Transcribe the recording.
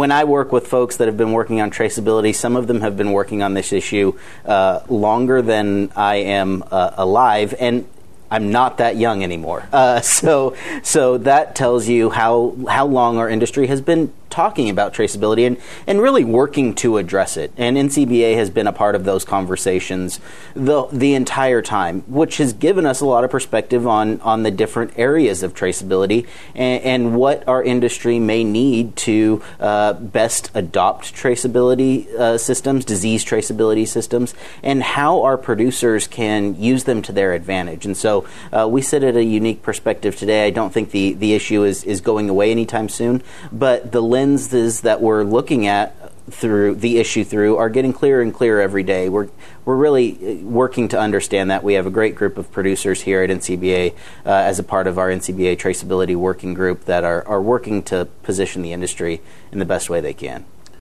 when I work with folks that have been working on traceability, some of them have been working on this issue longer than I am alive, and I'm not that young anymore. So that tells you how long our industry has been talking about traceability and really working to address it. And NCBA has been a part of those conversations the entire time, which has given us a lot of perspective on the different areas of traceability and what our industry may need to best adopt traceability systems, disease traceability systems, and how our producers can use them to their advantage. And so we sit at a unique perspective today. I don't think the issue is going away anytime soon, but the lenses that we're looking at through the issue are getting clearer and clearer every day. We're really working to understand that. We have a great group of producers here at NCBA as a part of our NCBA Traceability Working Group that are working to position the industry in the best way they can.